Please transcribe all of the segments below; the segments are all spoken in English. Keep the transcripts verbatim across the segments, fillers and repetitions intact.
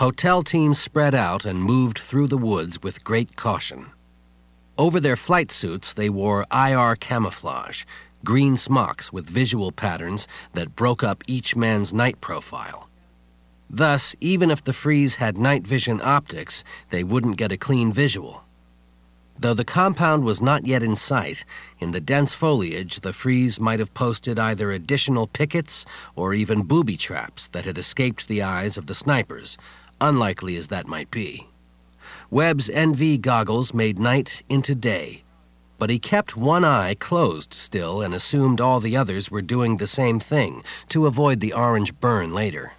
Hotel teams spread out and moved through the woods with great caution. Over their flight suits, they wore I R camouflage, green smocks with visual patterns that broke up each man's night profile. Thus, even if the Freeze had night vision optics, they wouldn't get a clean visual. Though the compound was not yet in sight, in the dense foliage, the Freeze might have posted either additional pickets or even booby traps that had escaped the eyes of the snipers, unlikely as that might be. Webb's N V goggles made night into day, but he kept one eye closed still and assumed all the others were doing the same thing to avoid the orange burn later.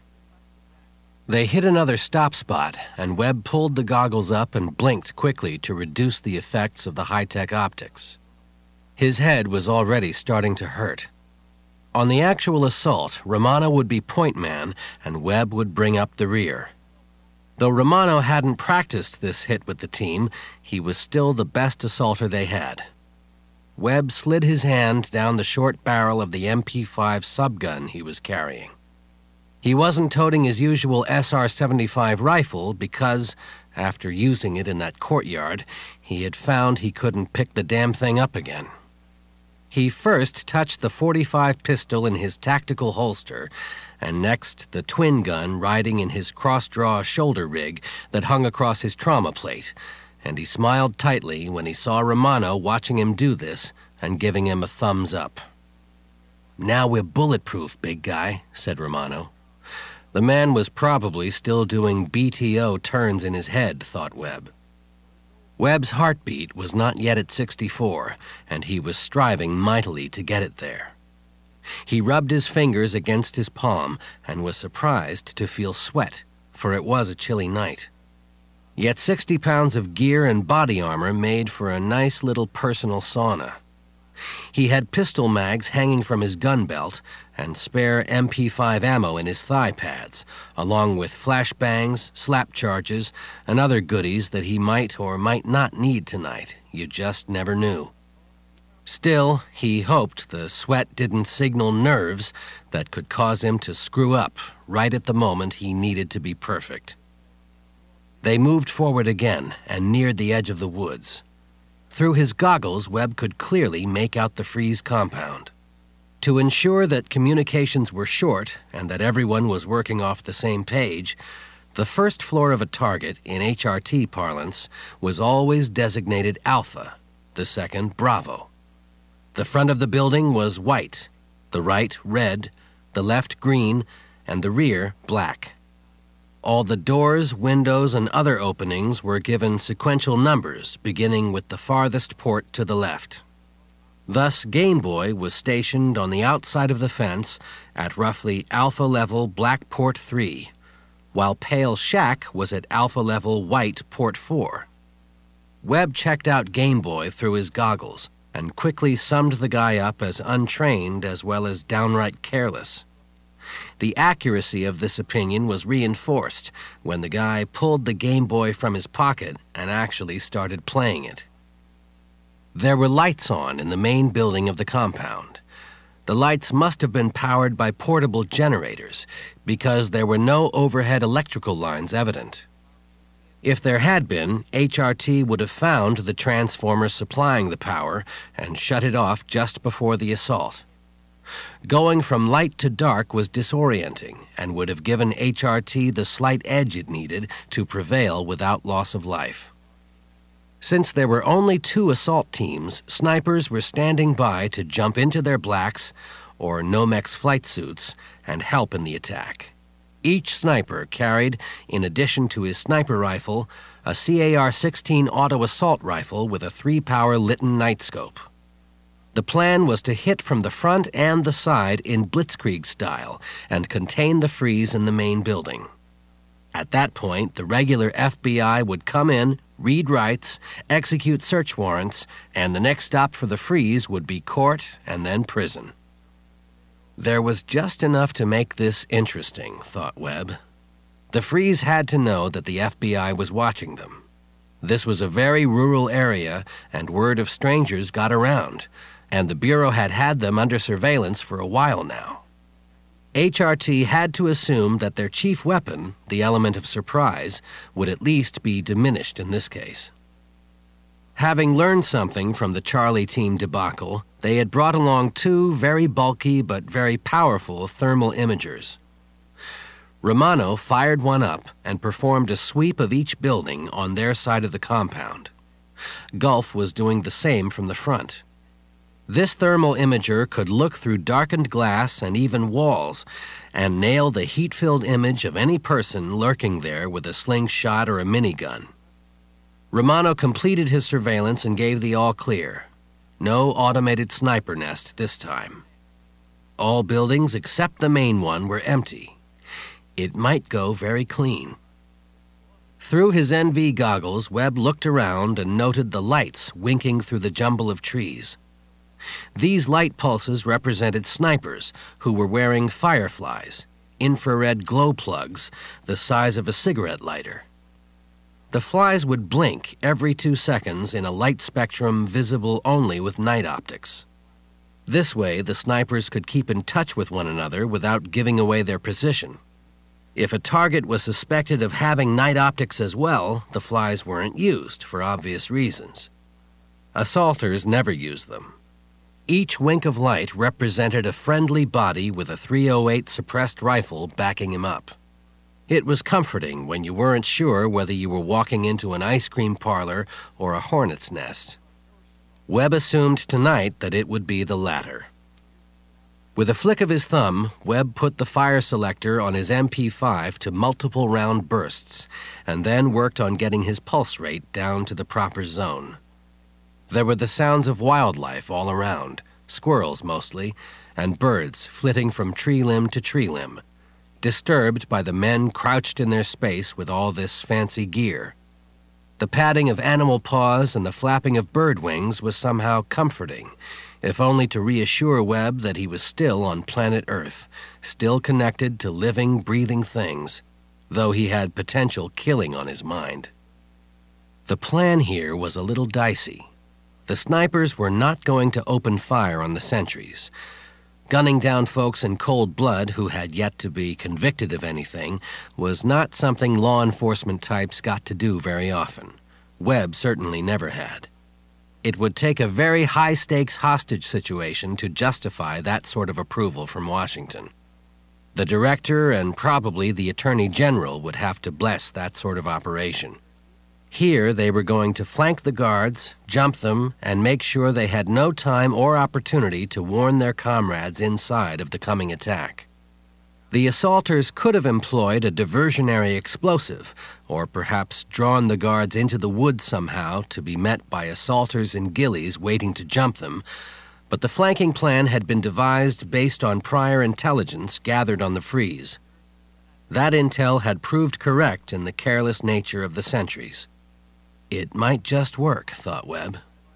They hit another stop spot, and Webb pulled the goggles up and blinked quickly to reduce the effects of the high-tech optics. His head was already starting to hurt. On the actual assault, Romano would be point man, and Webb would bring up the rear. Though Romano hadn't practiced this hit with the team, he was still the best assaulter they had. Webb slid his hand down the short barrel of the M P five subgun he was carrying. He wasn't toting his usual S R seventy-five rifle because, after using it in that courtyard, he had found he couldn't pick the damn thing up again. He first touched the forty-five pistol in his tactical holster, and next the twin gun riding in his cross-draw shoulder rig that hung across his trauma plate, and he smiled tightly when he saw Romano watching him do this and giving him a thumbs up. "Now we're bulletproof, big guy," said Romano. The man was probably still doing B T O turns in his head, thought Webb. Webb's heartbeat was not yet at sixty-four, and he was striving mightily to get it there. He rubbed his fingers against his palm and was surprised to feel sweat, for it was a chilly night. Yet sixty pounds of gear and body armor made for a nice little personal sauna. He had pistol mags hanging from his gun belt and spare M P five ammo in his thigh pads, along with flashbangs, slap charges, and other goodies that he might or might not need tonight. You just never knew. Still, he hoped the sweat didn't signal nerves that could cause him to screw up right at the moment he needed to be perfect. They moved forward again and neared the edge of the woods. Through his goggles, Webb could clearly make out the Freeze compound. To ensure that communications were short and that everyone was working off the same page, the first floor of a target, in H R T parlance, was always designated Alpha, the second Bravo. The front of the building was white, the right red, the left green, and the rear black. All the doors, windows, and other openings were given sequential numbers, beginning with the farthest port to the left. Thus, Game Boy was stationed on the outside of the fence at roughly Alpha level Black Port three, while Pale Shack was at Alpha level White Port four. Webb checked out Game Boy through his goggles and quickly summed the guy up as untrained as well as downright careless. The accuracy of this opinion was reinforced when the guy pulled the Game Boy from his pocket and actually started playing it. There were lights on in the main building of the compound. The lights must have been powered by portable generators because there were no overhead electrical lines evident. If there had been, H R T would have found the transformer supplying the power and shut it off just before the assault. Going from light to dark was disorienting and would have given H R T the slight edge it needed to prevail without loss of life. Since there were only two assault teams, snipers were standing by to jump into their blacks or Nomex flight suits and help in the attack. Each sniper carried, in addition to his sniper rifle, a C A R sixteen auto assault rifle with a three-power Litton nightscope. The plan was to hit from the front and the side in blitzkrieg style and contain the Freeze in the main building. At that point, the regular F B I would come in, read rights, execute search warrants, and the next stop for the Freeze would be court and then prison. There was just enough to make this interesting, thought Webb. The Freeze had to know that the F B I was watching them. This was a very rural area, and word of strangers got around, and the Bureau had had them under surveillance for a while now. H R T had to assume that their chief weapon, the element of surprise, would at least be diminished in this case. Having learned something from the Charlie team debacle, they had brought along two very bulky but very powerful thermal imagers. Romano fired one up and performed a sweep of each building on their side of the compound. Gulf was doing the same from the front. This thermal imager could look through darkened glass and even walls and nail the heat-filled image of any person lurking there with a slingshot or a minigun. Romano completed his surveillance and gave the all-clear. No automated sniper nest this time. All buildings except the main one were empty. It might go very clean. Through his N V goggles, Webb looked around and noted the lights winking through the jumble of trees. These light pulses represented snipers who were wearing fireflies, infrared glow plugs the size of a cigarette lighter. The flies would blink every two seconds in a light spectrum visible only with night optics. This way, the snipers could keep in touch with one another without giving away their position. If a target was suspected of having night optics as well, the flies weren't used for obvious reasons. Assaulters never used them. Each wink of light represented a friendly body with a three oh eight suppressed rifle backing him up. It was comforting when you weren't sure whether you were walking into an ice cream parlor or a hornet's nest. Webb assumed tonight that it would be the latter. With a flick of his thumb, Webb put the fire selector on his M P five to multiple round bursts and then worked on getting his pulse rate down to the proper zone. There were the sounds of wildlife all around, squirrels mostly, and birds flitting from tree limb to tree limb, disturbed by the men crouched in their space with all this fancy gear. The padding of animal paws and the flapping of bird wings was somehow comforting, if only to reassure Webb that he was still on planet Earth, still connected to living, breathing things, though he had potential killing on his mind. The plan here was a little dicey. The snipers were not going to open fire on the sentries. Gunning down folks in cold blood who had yet to be convicted of anything was not something law enforcement types got to do very often. Webb certainly never had. It would take a very high-stakes hostage situation to justify that sort of approval from Washington. The director and probably the attorney general would have to bless that sort of operation. Here, they were going to flank the guards, jump them, and make sure they had no time or opportunity to warn their comrades inside of the coming attack. The assaulters could have employed a diversionary explosive, or perhaps drawn the guards into the woods somehow to be met by assaulters in ghillies waiting to jump them, but the flanking plan had been devised based on prior intelligence gathered on the freeze. That intel had proved correct in the careless nature of the sentries. It might just work, thought Webb.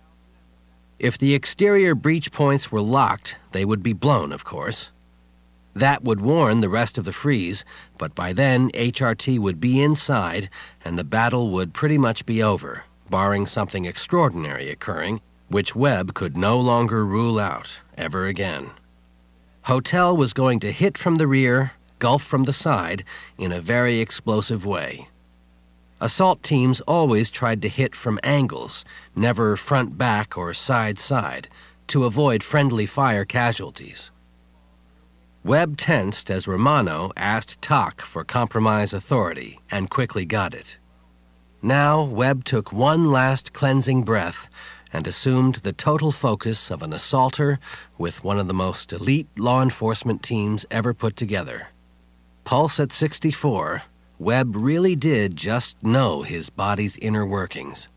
If the exterior breach points were locked, they would be blown, of course. That would warn the rest of the freeze, but by then H R T would be inside and the battle would pretty much be over, barring something extraordinary occurring, which Webb could no longer rule out ever again. Hotel was going to hit from the rear, Gulf from the side, in a very explosive way. Assault teams always tried to hit from angles, never front-back or side-side, to avoid friendly fire casualties. Webb tensed as Romano asked T O C for compromise authority and quickly got it. Now Webb took one last cleansing breath and assumed the total focus of an assaulter with one of the most elite law enforcement teams ever put together. Pulse at sixty-four, Webb really did just know his body's inner workings.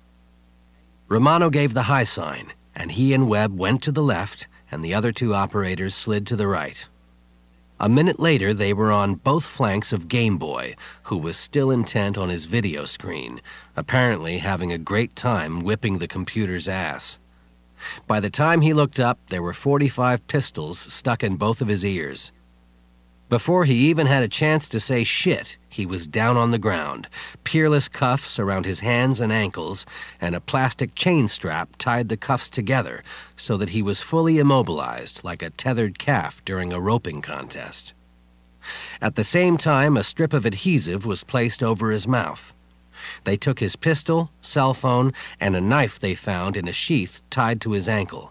Romano gave the high sign, and he and Webb went to the left, and the other two operators slid to the right. A minute later, they were on both flanks of Game Boy, who was still intent on his video screen, apparently having a great time whipping the computer's ass. By the time he looked up, there were forty-five pistols stuck in both of his ears. Before he even had a chance to say shit, he was down on the ground, peerless cuffs around his hands and ankles, and a plastic chain strap tied the cuffs together so that he was fully immobilized like a tethered calf during a roping contest. At the same time, a strip of adhesive was placed over his mouth. They took his pistol, cell phone, and a knife they found in a sheath tied to his ankle.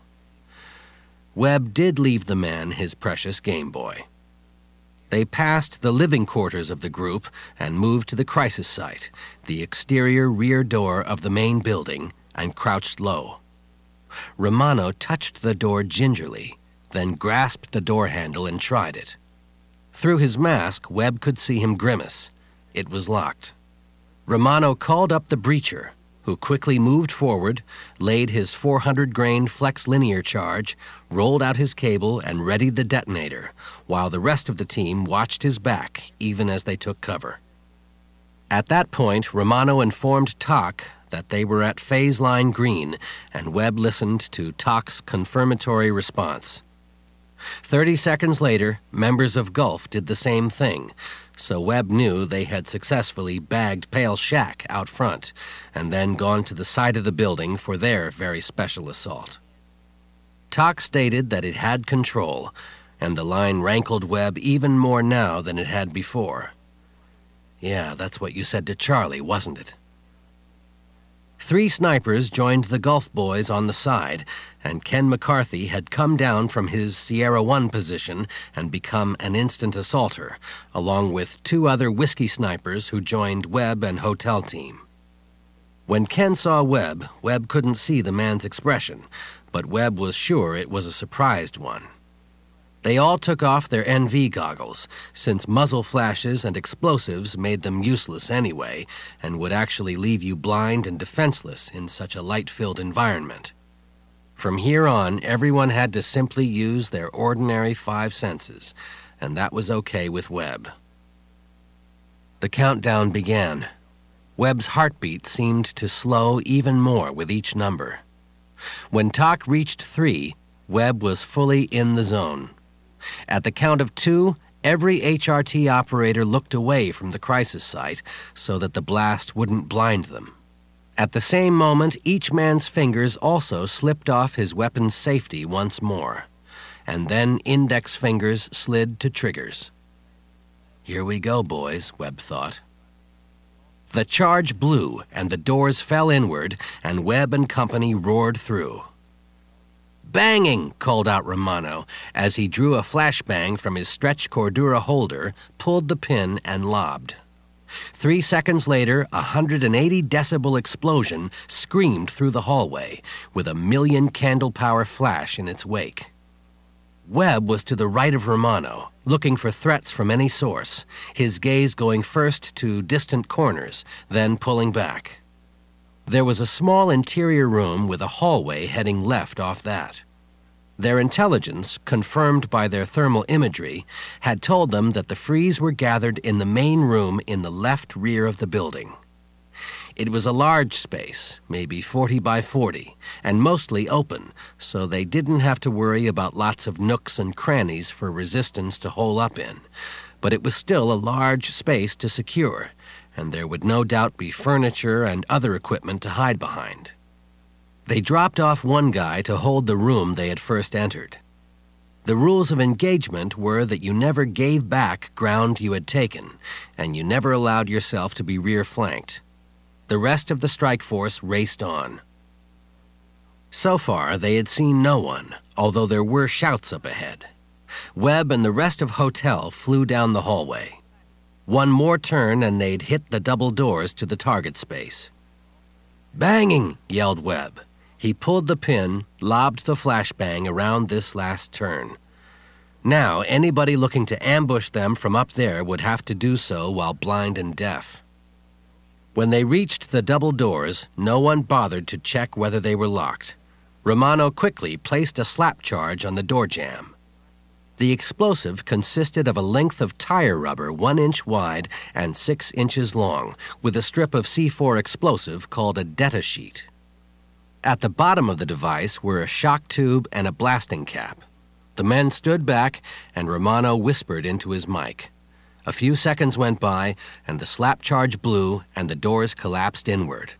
Webb did leave the man his precious Game Boy. They passed the living quarters of the group and moved to the crisis site, the exterior rear door of the main building, and crouched low. Romano touched the door gingerly, then grasped the door handle and tried it. Through his mask, Webb could see him grimace. It was locked. Romano called up the breacher, who quickly moved forward, laid his four hundred grain flex linear charge, rolled out his cable, and readied the detonator, while the rest of the team watched his back even as they took cover. At that point, Romano informed T O C that they were at phase line green, and Webb listened to T O C's confirmatory response. Thirty seconds later, members of Gulf did the same thing, so Webb knew they had successfully bagged Pale Shack out front and then gone to the side of the building for their very special assault. T O C stated that it had control, and the line rankled Webb even more now than it had before. Yeah, that's what you said to Charlie, wasn't it? Three snipers joined the Gulf boys on the side, and Ken McCarthy had come down from his Sierra One position and become an instant assaulter, along with two other whiskey snipers who joined Webb and hotel team. When Ken saw Webb, Webb couldn't see the man's expression, but Webb was sure it was a surprised one. They all took off their N V goggles, since muzzle flashes and explosives made them useless anyway and would actually leave you blind and defenseless in such a light-filled environment. From here on, everyone had to simply use their ordinary five senses, and that was okay with Webb. The countdown began. Webb's heartbeat seemed to slow even more with each number. When T O C reached three, Webb was fully in the zone. At the count of two, every H R T operator looked away from the crisis site so that the blast wouldn't blind them. At the same moment, each man's fingers also slipped off his weapon's safety once more, and then index fingers slid to triggers. Here we go, boys, Webb thought. The charge blew, and the doors fell inward, and Webb and company roared through. Banging, called out Romano, as he drew a flashbang from his stretch Cordura holder, pulled the pin, and lobbed. Three seconds later, a one hundred eighty decibel explosion screamed through the hallway, with a million candle power flash in its wake. Webb was to the right of Romano, looking for threats from any source, his gaze going first to distant corners, then pulling back. There was a small interior room with a hallway heading left off that. Their intelligence, confirmed by their thermal imagery, had told them that the Frees were gathered in the main room in the left rear of the building. It was a large space, maybe forty by forty, and mostly open, so they didn't have to worry about lots of nooks and crannies for resistance to hole up in. But it was still a large space to secure, and there would no doubt be furniture and other equipment to hide behind. They dropped off one guy to hold the room they had first entered. The rules of engagement were that you never gave back ground you had taken, and you never allowed yourself to be rear-flanked. The rest of the strike force raced on. So far, they had seen no one, although there were shouts up ahead. Webb and the rest of Hotel flew down the hallway. One more turn and they'd hit the double doors to the target space. Banging, yelled Webb. He pulled the pin, lobbed the flashbang around this last turn. Now, anybody looking to ambush them from up there would have to do so while blind and deaf. When they reached the double doors, no one bothered to check whether they were locked. Romano quickly placed a slap charge on the door jamb. The explosive consisted of a length of tire rubber one inch wide and six inches long, with a strip of C four explosive called a data sheet. At the bottom of the device were a shock tube and a blasting cap. The men stood back, and Romano whispered into his mic. A few seconds went by, and the slap charge blew, and the doors collapsed inward.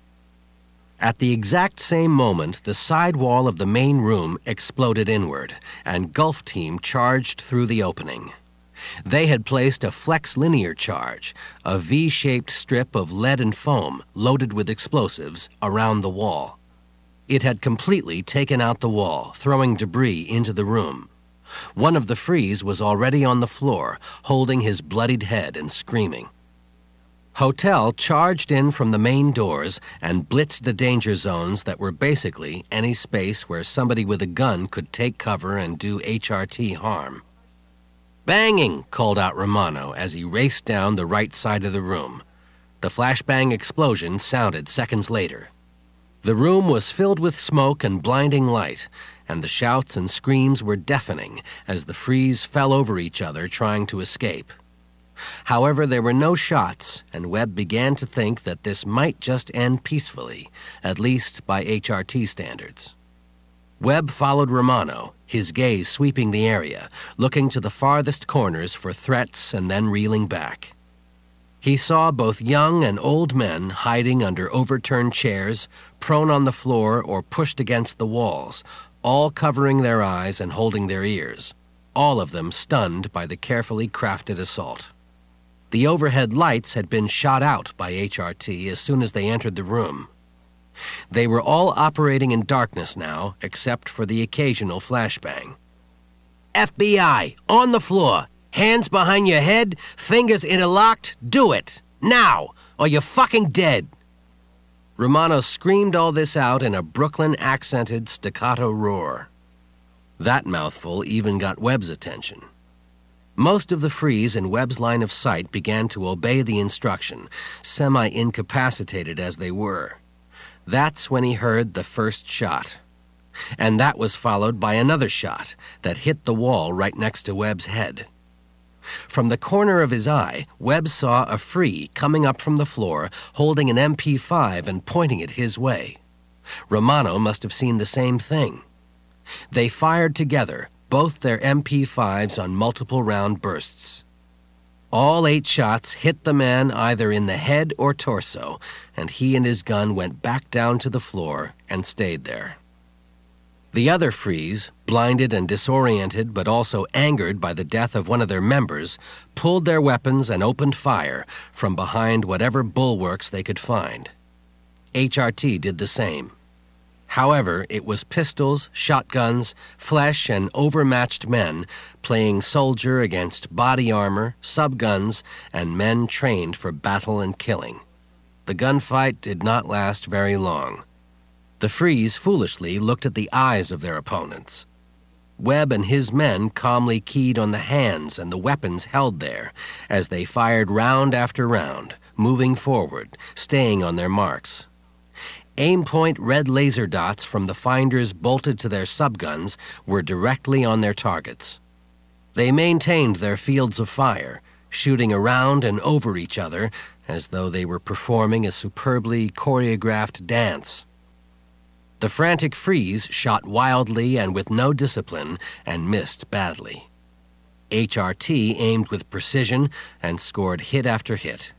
At the exact same moment, the side wall of the main room exploded inward, and Gulf Team charged through the opening. They had placed a flex linear charge, a V-shaped strip of lead and foam loaded with explosives, around the wall. It had completely taken out the wall, throwing debris into the room. One of the Frees was already on the floor, holding his bloodied head and screaming. Hotel charged in from the main doors and blitzed the danger zones that were basically any space where somebody with a gun could take cover and do H R T harm. "Banging!" called out Romano as he raced down the right side of the room. The flashbang explosion sounded seconds later. The room was filled with smoke and blinding light, and the shouts and screams were deafening as the Frees fell over each other trying to escape. However, there were no shots, and Webb began to think that this might just end peacefully, at least by H R T standards. Webb followed Romano, his gaze sweeping the area, looking to the farthest corners for threats and then reeling back. He saw both young and old men hiding under overturned chairs, prone on the floor or pushed against the walls, all covering their eyes and holding their ears, all of them stunned by the carefully crafted assault. The overhead lights had been shot out by H R T as soon as they entered the room. They were all operating in darkness now, except for the occasional flashbang. "F B I, on the floor! Hands behind your head, fingers interlocked, do it! Now, or you're fucking dead!" Romano screamed all this out in a Brooklyn-accented staccato roar. That mouthful even got Webb's attention. Most of the Frees in Webb's line of sight began to obey the instruction, semi-incapacitated as they were. That's when he heard the first shot. And that was followed by another shot that hit the wall right next to Webb's head. From the corner of his eye, Webb saw a Free coming up from the floor, holding an M P five and pointing it his way. Romano must have seen the same thing. They fired together, both their M P fives on multiple round bursts. All eight shots hit the man either in the head or torso, and he and his gun went back down to the floor and stayed there. The other Frees, blinded and disoriented but also angered by the death of one of their members, pulled their weapons and opened fire from behind whatever bulwarks they could find. H R T did the same. However, it was pistols, shotguns, flesh, and overmatched men playing soldier against body armor, subguns, and men trained for battle and killing. The gunfight did not last very long. The Frees foolishly looked at the eyes of their opponents. Webb and his men calmly keyed on the hands and the weapons held there as they fired round after round, moving forward, staying on their marks. Aim-point red laser dots from the finders bolted to their subguns were directly on their targets. They maintained their fields of fire, shooting around and over each other as though they were performing a superbly choreographed dance. The frantic Frees shot wildly and with no discipline and missed badly. H R T aimed with precision and scored hit after hit.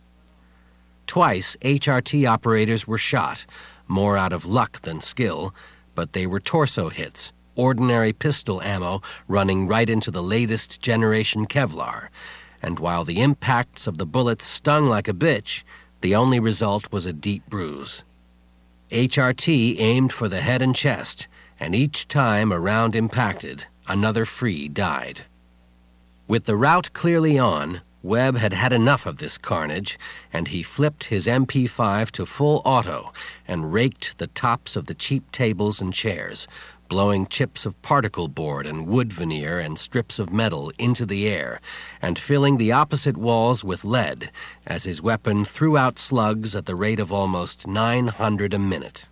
Twice, H R T operators were shot, more out of luck than skill, but they were torso hits, ordinary pistol ammo running right into the latest generation Kevlar, and while the impacts of the bullets stung like a bitch, the only result was a deep bruise. H R T aimed for the head and chest, and each time a round impacted, another Free died. With the rout clearly on, Webb had had enough of this carnage, and he flipped his M P five to full auto and raked the tops of the cheap tables and chairs, blowing chips of particle board and wood veneer and strips of metal into the air, and filling the opposite walls with lead as his weapon threw out slugs at the rate of almost nine hundred a minute.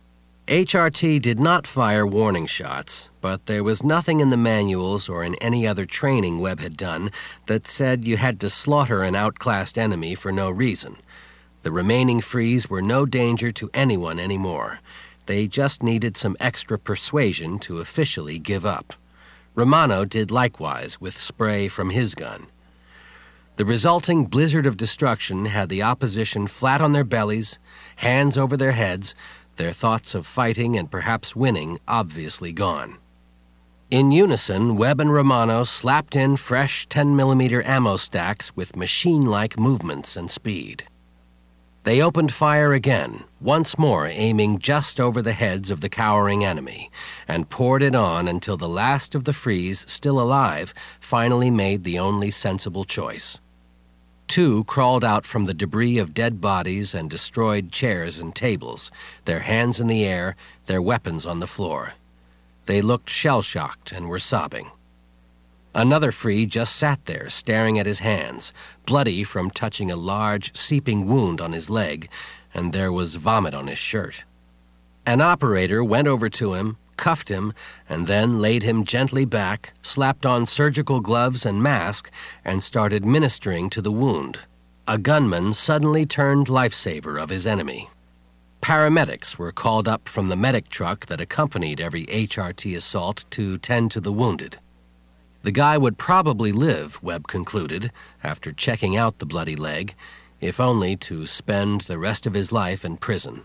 H R T did not fire warning shots, but there was nothing in the manuals or in any other training Webb had done that said you had to slaughter an outclassed enemy for no reason. The remaining Frees were no danger to anyone anymore. They just needed some extra persuasion to officially give up. Romano did likewise with spray from his gun. The resulting blizzard of destruction had the opposition flat on their bellies, hands over their heads, their thoughts of fighting and perhaps winning obviously gone. In unison, Webb and Romano slapped in fresh ten millimeter ammo stacks with machine-like movements and speed. They opened fire again, once more aiming just over the heads of the cowering enemy, and poured it on until the last of the Frees, still alive, finally made the only sensible choice. Two crawled out from the debris of dead bodies and destroyed chairs and tables, their hands in the air, their weapons on the floor. They looked shell-shocked and were sobbing. Another Free just sat there, staring at his hands, bloody from touching a large, seeping wound on his leg, and there was vomit on his shirt. An operator went over to him, cuffed him, and then laid him gently back, slapped on surgical gloves and mask, and started ministering to the wound. A gunman suddenly turned lifesaver of his enemy. Paramedics were called up from the medic truck that accompanied every H R T assault to tend to the wounded. The guy would probably live, Webb concluded, after checking out the bloody leg, if only to spend the rest of his life in prison.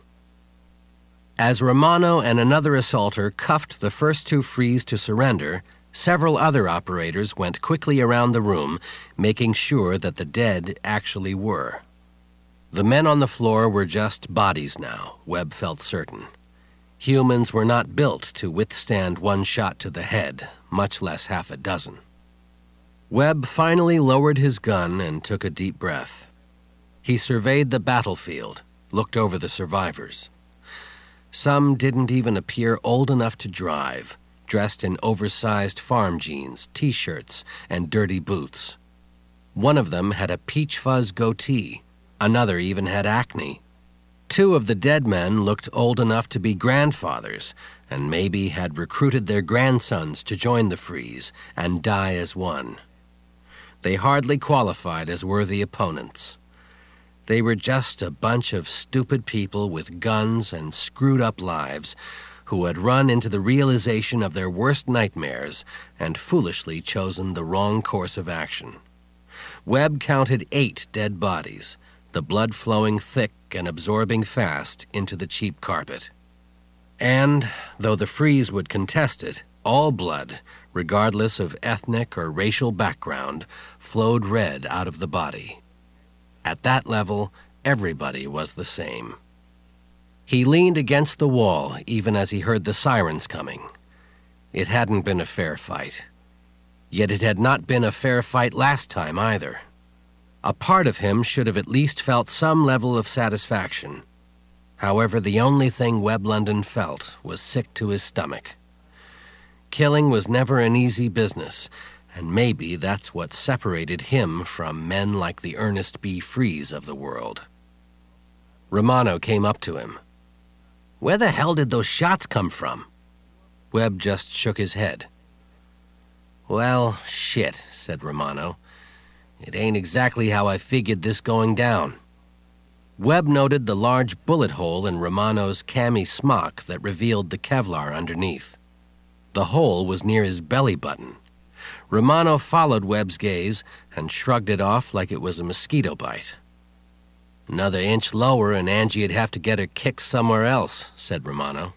As Romano and another assaulter cuffed the first two Frees to surrender, several other operators went quickly around the room, making sure that the dead actually were. The men on the floor were just bodies now, Webb felt certain. Humans were not built to withstand one shot to the head, much less half a dozen. Webb finally lowered his gun and took a deep breath. He surveyed the battlefield, looked over the survivors. Some didn't even appear old enough to drive, dressed in oversized farm jeans, T-shirts, and dirty boots. One of them had a peach fuzz goatee. Another even had acne. Two of the dead men looked old enough to be grandfathers, and maybe had recruited their grandsons to join the Frees and die as one. They hardly qualified as worthy opponents. They were just a bunch of stupid people with guns and screwed-up lives who had run into the realization of their worst nightmares and foolishly chosen the wrong course of action. Webb counted eight dead bodies, the blood flowing thick and absorbing fast into the cheap carpet. And, though the Frees would contest it, all blood, regardless of ethnic or racial background, flowed red out of the body. At that level, everybody was the same. He leaned against the wall even as he heard the sirens coming. It hadn't been a fair fight. Yet it had not been a fair fight last time either. A part of him should have at least felt some level of satisfaction. However, the only thing Webb London felt was sick to his stomach. Killing was never an easy business, and maybe that's what separated him from men like the Ernest B. Frees of the world. Romano came up to him. "Where the hell did those shots come from?" Webb just shook his head. "Well, shit," said Romano. "It ain't exactly how I figured this going down." Webb noted the large bullet hole in Romano's cami smock that revealed the Kevlar underneath. The hole was near his belly button. Romano followed Webb's gaze and shrugged it off like it was a mosquito bite. "Another inch lower and Angie'd have to get her kicked somewhere else," said Romano.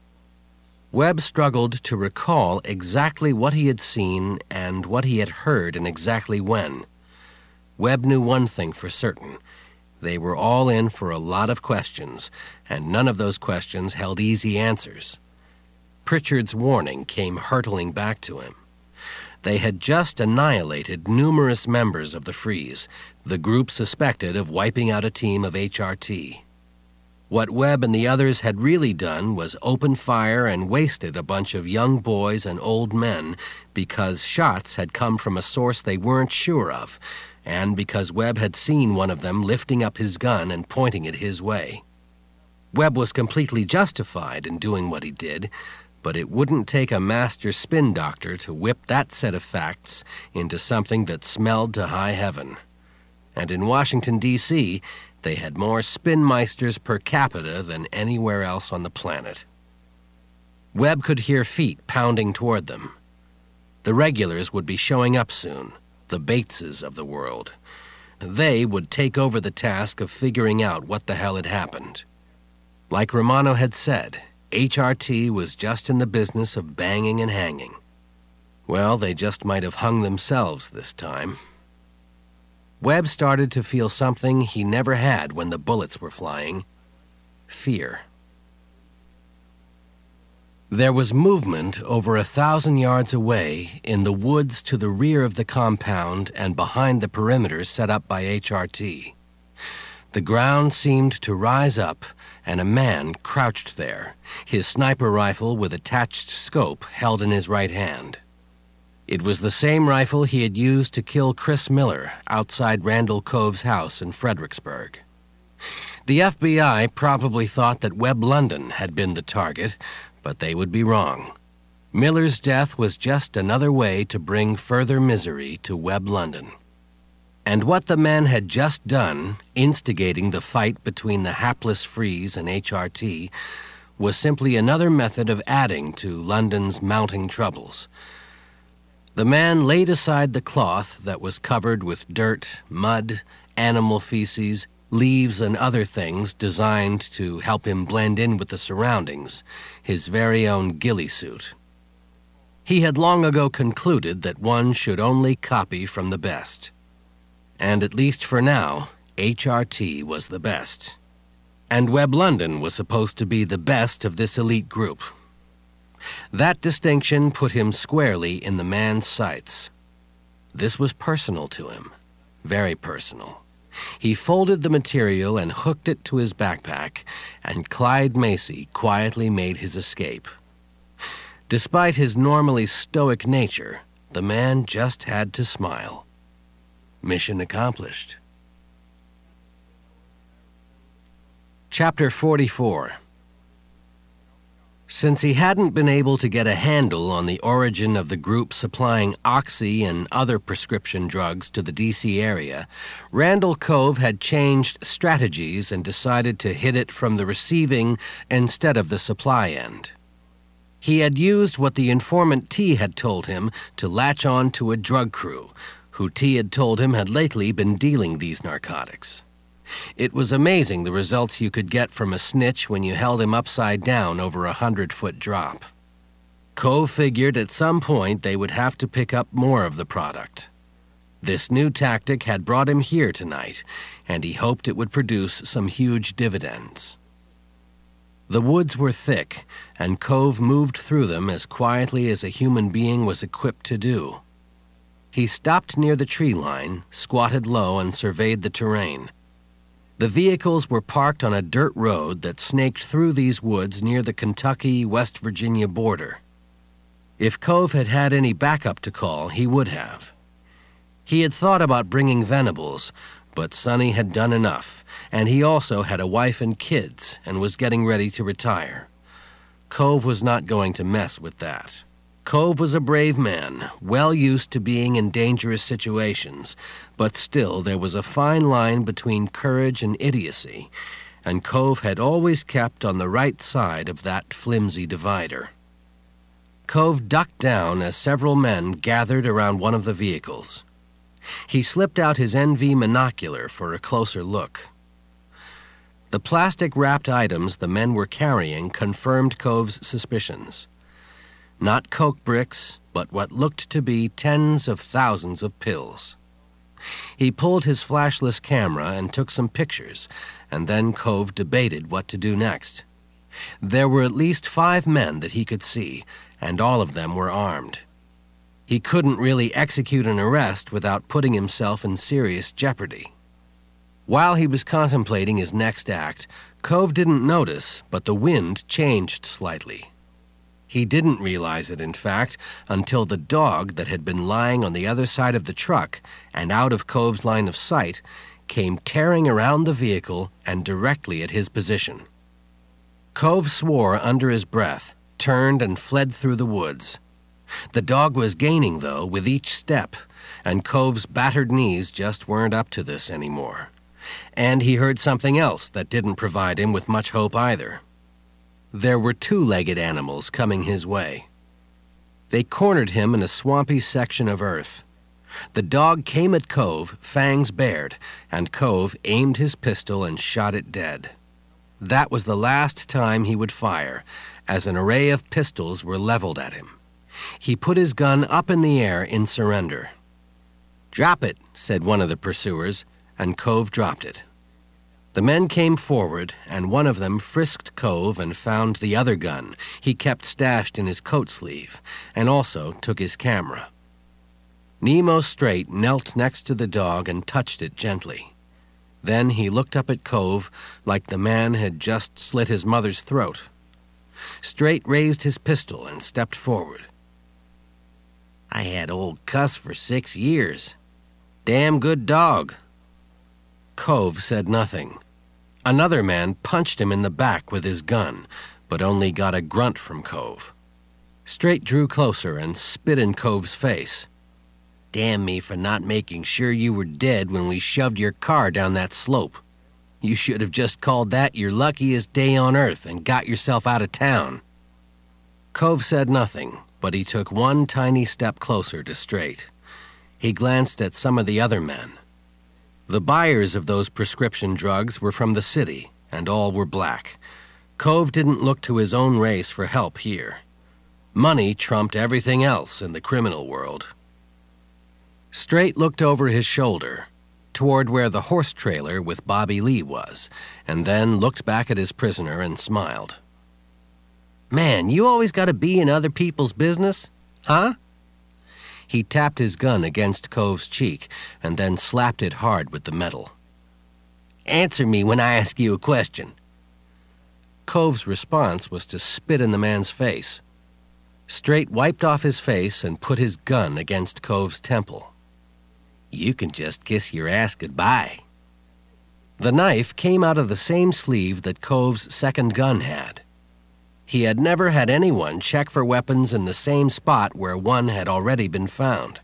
Webb struggled to recall exactly what he had seen and what he had heard and exactly when. Webb knew one thing for certain. They were all in for a lot of questions, and none of those questions held easy answers. Pritchard's warning came hurtling back to him. They had just annihilated numerous members of the Frees, the group suspected of wiping out a team of H R T. What Webb and the others had really done was open fire and wasted a bunch of young boys and old men because shots had come from a source they weren't sure of, and because Webb had seen one of them lifting up his gun and pointing it his way. Webb was completely justified in doing what he did, but it wouldn't take a master spin doctor to whip that set of facts into something that smelled to high heaven. And in Washington, D C, they had more spinmeisters per capita than anywhere else on the planet. Webb could hear feet pounding toward them. The regulars would be showing up soon, the Bateses of the world. They would take over the task of figuring out what the hell had happened. Like Romano had said, H R T was just in the business of banging and hanging. Well, they just might have hung themselves this time. Webb started to feel something he never had when the bullets were flying: fear. There was movement over a thousand yards away in the woods to the rear of the compound and behind the perimeter set up by H R T. The ground seemed to rise up, and a man crouched there, his sniper rifle with attached scope held in his right hand. It was the same rifle he had used to kill Chris Miller outside Randall Cove's house in Fredericksburg. The F B I probably thought that Webb London had been the target, but they would be wrong. Miller's death was just another way to bring further misery to Webb London. And what the man had just done, instigating the fight between the hapless Freeze and H R T, was simply another method of adding to London's mounting troubles. The man laid aside the cloth that was covered with dirt, mud, animal feces, leaves, and other things designed to help him blend in with the surroundings, his very own ghillie suit. He had long ago concluded that one should only copy from the best. And at least for now, H R T was the best. And Webb London was supposed to be the best of this elite group. That distinction put him squarely in the man's sights. This was personal to him, very personal. He folded the material and hooked it to his backpack, and Clyde Macy quietly made his escape. Despite his normally stoic nature, the man just had to smile. Mission accomplished. Chapter forty-four. Since he hadn't been able to get a handle on the origin of the group supplying Oxy and other prescription drugs to the D C area, Randall Cove had changed strategies and decided to hit it from the receiving instead of the supply end. He had used what the informant T had told him to latch on to a drug crew, who T had told him had lately been dealing these narcotics. It was amazing the results you could get from a snitch when you held him upside down over a hundred-foot drop. Cove figured at some point they would have to pick up more of the product. This new tactic had brought him here tonight, and he hoped it would produce some huge dividends. The woods were thick, and Cove moved through them as quietly as a human being was equipped to do. He stopped near the tree line, squatted low, and surveyed the terrain. The vehicles were parked on a dirt road that snaked through these woods near the Kentucky-West Virginia border. If Cove had had any backup to call, he would have. He had thought about bringing Venables, but Sonny had done enough, and he also had a wife and kids and was getting ready to retire. Cove was not going to mess with that. Cove was a brave man, well used to being in dangerous situations, but still there was a fine line between courage and idiocy, and Cove had always kept on the right side of that flimsy divider. Cove ducked down as several men gathered around one of the vehicles. He slipped out his N V monocular for a closer look. The plastic-wrapped items the men were carrying confirmed Cove's suspicions. Not coke bricks, but what looked to be tens of thousands of pills. He pulled his flashless camera and took some pictures, and then Cove debated what to do next. There were at least five men that he could see, and all of them were armed. He couldn't really execute an arrest without putting himself in serious jeopardy. While he was contemplating his next act, Cove didn't notice, but the wind changed slightly. He didn't realize it, in fact, until the dog that had been lying on the other side of the truck and out of Cove's line of sight came tearing around the vehicle and directly at his position. Cove swore under his breath, turned and fled through the woods. The dog was gaining, though, with each step, and Cove's battered knees just weren't up to this anymore. And he heard something else that didn't provide him with much hope either. There were two-legged animals coming his way. They cornered him in a swampy section of earth. The dog came at Cove, fangs bared, and Cove aimed his pistol and shot it dead. That was the last time he would fire, as an array of pistols were leveled at him. He put his gun up in the air in surrender. "Drop it," said one of the pursuers, and Cove dropped it. The men came forward, and one of them frisked Cove and found the other gun he kept stashed in his coat sleeve, and also took his camera. Nemo Straight knelt next to the dog and touched it gently. Then he looked up at Cove like the man had just slit his mother's throat. Straight raised his pistol and stepped forward. "I had old Cuss for six years. Damn good dog." Cove said nothing. Another man punched him in the back with his gun, but only got a grunt from Cove. Straight drew closer and spit in Cove's face. "Damn me for not making sure you were dead when we shoved your car down that slope. You should have just called that your luckiest day on earth and got yourself out of town." Cove said nothing, but he took one tiny step closer to Straight. He glanced at some of the other men. The buyers of those prescription drugs were from the city, and all were black. Cove didn't look to his own race for help here. Money trumped everything else in the criminal world. Straight looked over his shoulder, toward where the horse trailer with Bobby Lee was, and then looked back at his prisoner and smiled. "Man, you always got to be in other people's business, huh?" He tapped his gun against Cove's cheek and then slapped it hard with the metal. "Answer me when I ask you a question." Cove's response was to spit in the man's face. Straight wiped off his face and put his gun against Cove's temple. "You can just kiss your ass goodbye." The knife came out of the same sleeve that Cove's second gun had. He had never had anyone check for weapons in the same spot where one had already been found.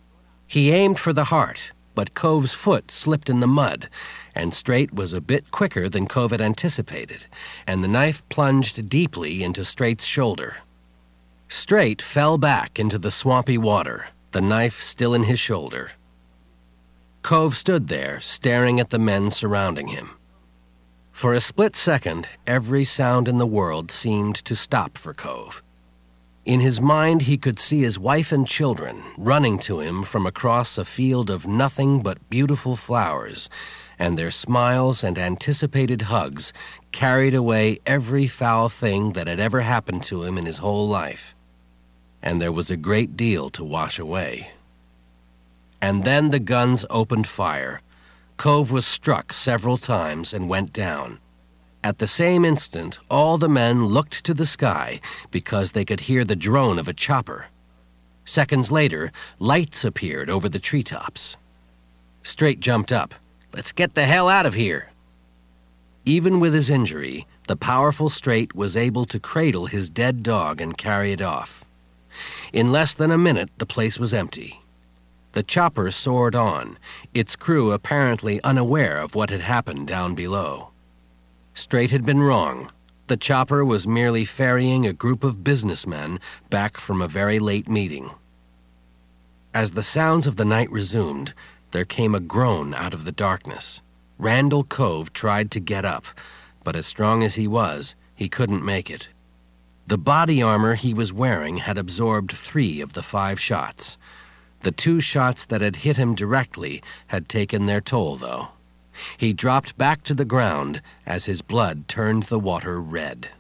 He aimed for the heart, but Cove's foot slipped in the mud, and Straight was a bit quicker than Cove had anticipated, and the knife plunged deeply into Straight's shoulder. Straight fell back into the swampy water, the knife still in his shoulder. Cove stood there, staring at the men surrounding him. For a split second, every sound in the world seemed to stop for Cove. In his mind, he could see his wife and children running to him from across a field of nothing but beautiful flowers, and their smiles and anticipated hugs carried away every foul thing that had ever happened to him in his whole life. And there was a great deal to wash away. And then the guns opened fire. Cove was struck several times and went down. At the same instant, all the men looked to the sky because they could hear the drone of a chopper. Seconds later, lights appeared over the treetops. Straight jumped up. "Let's get the hell out of here." Even with his injury, the powerful Straight was able to cradle his dead dog and carry it off. In less than a minute, the place was empty. The chopper soared on, its crew apparently unaware of what had happened down below. Straight had been wrong. The chopper was merely ferrying a group of businessmen back from a very late meeting. As the sounds of the night resumed, there came a groan out of the darkness. Randall Cove tried to get up, but as strong as he was, he couldn't make it. The body armor he was wearing had absorbed three of the five shots. The two shots that had hit him directly had taken their toll, though. He dropped back to the ground as his blood turned the water red.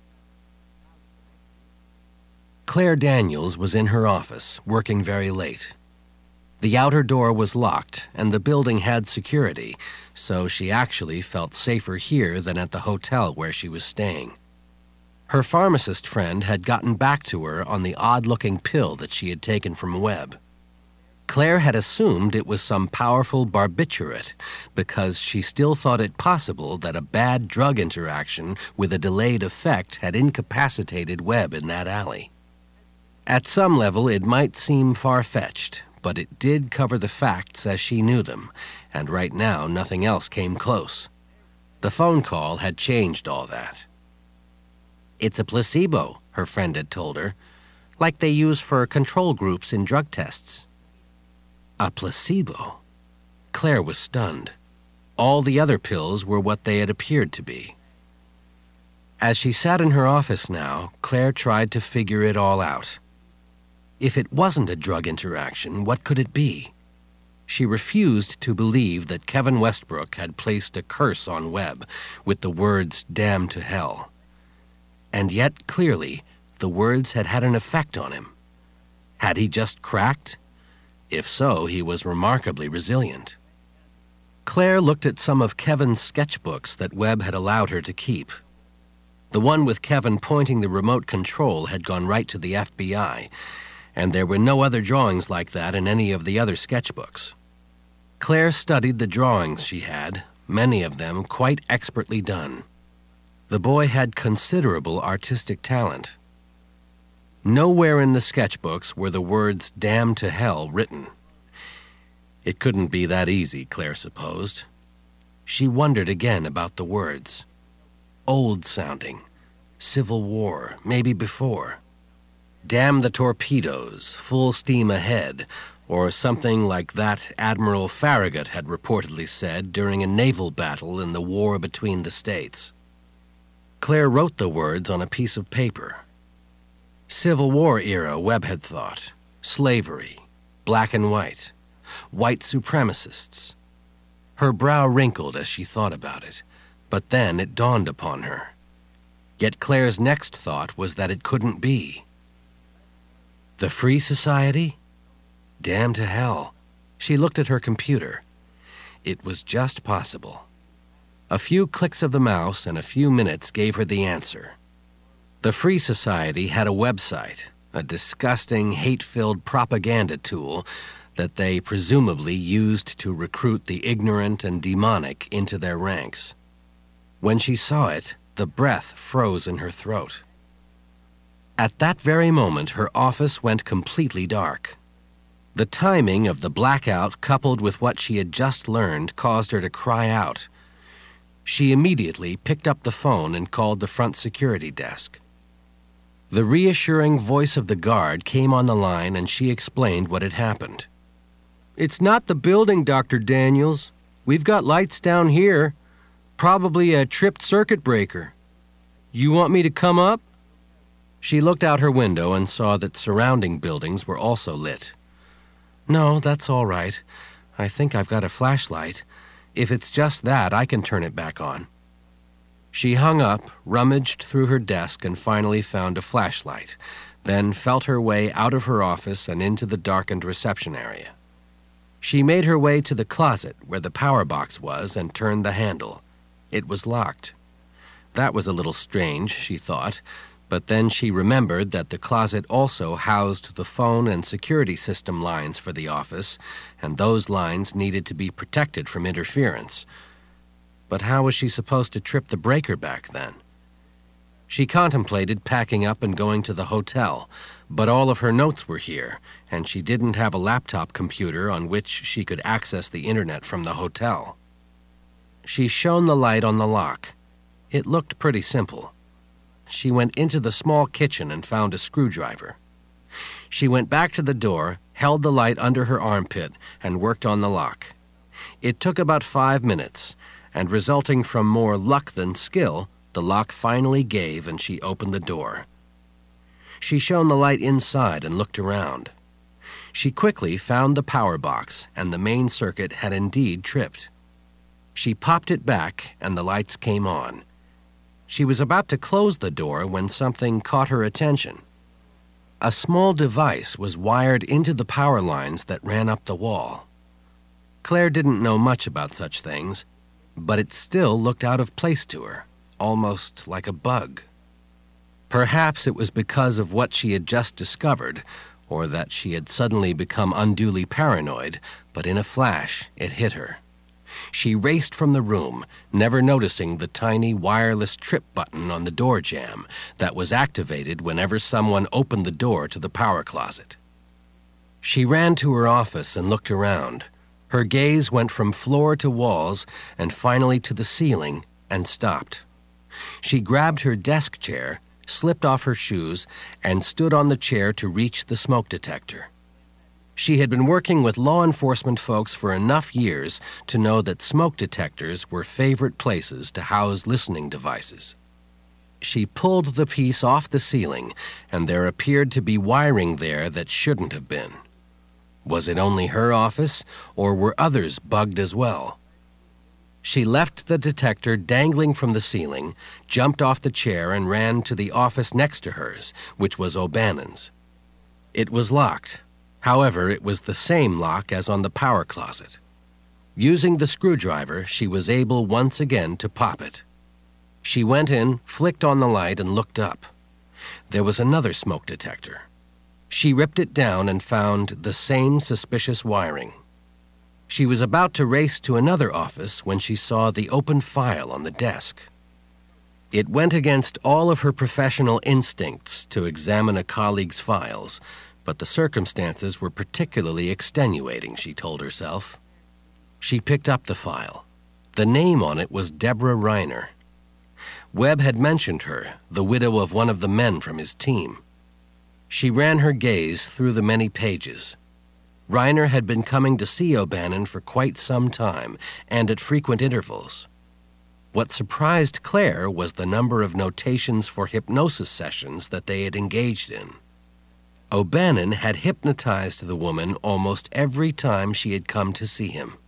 Claire Daniels was in her office, working very late. The outer door was locked, and the building had security, so she actually felt safer here than at the hotel where she was staying. Her pharmacist friend had gotten back to her on the odd-looking pill that she had taken from Webb. Claire had assumed it was some powerful barbiturate because she still thought it possible that a bad drug interaction with a delayed effect had incapacitated Webb in that alley. At some level, it might seem far-fetched, but it did cover the facts as she knew them, and right now nothing else came close. The phone call had changed all that. "It's a placebo," her friend had told her. like they use for control groups in drug tests. A placebo? Claire was stunned. All the other pills were what they had appeared to be. As she sat in her office now, Claire tried to figure it all out. If it wasn't a drug interaction, what could it be? She refused to believe that Kevin Westbrook had placed a curse on Webb with the words, "damn to hell." And yet, clearly, the words had had an effect on him. Had he just cracked? If so, he was remarkably resilient. Claire looked at some of Kevin's sketchbooks that Webb had allowed her to keep. The one with Kevin pointing the remote control had gone right to the F B I, and there were no other drawings like that in any of the other sketchbooks. Claire studied the drawings she had, many of them quite expertly done. The boy had considerable artistic talent. Nowhere in the sketchbooks were the words "damn to hell" written. It couldn't be that easy, Claire supposed. She wondered again about the words. Old-sounding. Civil War, maybe before. Damn the torpedoes, full steam ahead, or something like that Admiral Farragut had reportedly said during a naval battle in the war between the states. Claire wrote the words on a piece of paper. Civil War era, Webb had thought. Slavery. Black and white. White supremacists. Her brow wrinkled as she thought about it, but then it dawned upon her. Yet Claire's next thought was that it couldn't be. The Free Society? Damn to hell. She looked at her computer. It was just possible. A few clicks of the mouse and a few minutes gave her the answer. The Free Society had a website, a disgusting, hate-filled propaganda tool that they presumably used to recruit the ignorant and demonic into their ranks. When she saw it, the breath froze in her throat. At that very moment, her office went completely dark. The timing of the blackout, coupled with what she had just learned, caused her to cry out. She immediately picked up the phone and called the front security desk. The reassuring voice of the guard came on the line, and she explained what had happened. It's not the building, Doctor Daniels. We've got lights down here. Probably a tripped circuit breaker. You want me to come up? She looked out her window and saw that surrounding buildings were also lit. No, that's all right. I think I've got a flashlight. If it's just that, I can turn it back on. She hung up, rummaged through her desk, and finally found a flashlight, then felt her way out of her office and into the darkened reception area. She made her way to the closet where the power box was and turned the handle. It was locked. That was a little strange, she thought, but then she remembered that the closet also housed the phone and security system lines for the office, and those lines needed to be protected from interference. But how was she supposed to trip the breaker back then? She contemplated packing up and going to the hotel, but all of her notes were here, and she didn't have a laptop computer on which she could access the internet from the hotel. She shone the light on the lock. It looked pretty simple. She went into the small kitchen and found a screwdriver. She went back to the door, held the light under her armpit, and worked on the lock. It took about five minutes, and resulting from more luck than skill, the lock finally gave and she opened the door. She shone the light inside and looked around. She quickly found the power box, and the main circuit had indeed tripped. She popped it back, and the lights came on. She was about to close the door when something caught her attention. A small device was wired into the power lines that ran up the wall. Claire didn't know much about such things, but it still looked out of place to her, almost like a bug. Perhaps it was because of what she had just discovered, or that she had suddenly become unduly paranoid, but in a flash it hit her. She raced from the room, never noticing the tiny wireless trip button on the door jamb that was activated whenever someone opened the door to the power closet. She ran to her office and looked around. Her gaze went from floor to walls and finally to the ceiling and stopped. She grabbed her desk chair, slipped off her shoes, and stood on the chair to reach the smoke detector. She had been working with law enforcement folks for enough years to know that smoke detectors were favorite places to house listening devices. She pulled the piece off the ceiling, and there appeared to be wiring there that shouldn't have been. Was it only her office, or were others bugged as well? She left the detector dangling from the ceiling, jumped off the chair, and ran to the office next to hers, which was O'Bannon's. It was locked. However, it was the same lock as on the power closet. Using the screwdriver, she was able once again to pop it. She went in, flicked on the light, and looked up. There was another smoke detector. She ripped it down and found the same suspicious wiring. She was about to race to another office when she saw the open file on the desk. It went against all of her professional instincts to examine a colleague's files, but the circumstances were particularly extenuating, she told herself. She picked up the file. The name on it was Deborah Reiner. Webb had mentioned her, the widow of one of the men from his team. She ran her gaze through the many pages. Reiner had been coming to see O'Bannon for quite some time, and at frequent intervals. What surprised Claire was the number of notations for hypnosis sessions that they had engaged in. O'Bannon had hypnotized the woman almost every time she had come to see him.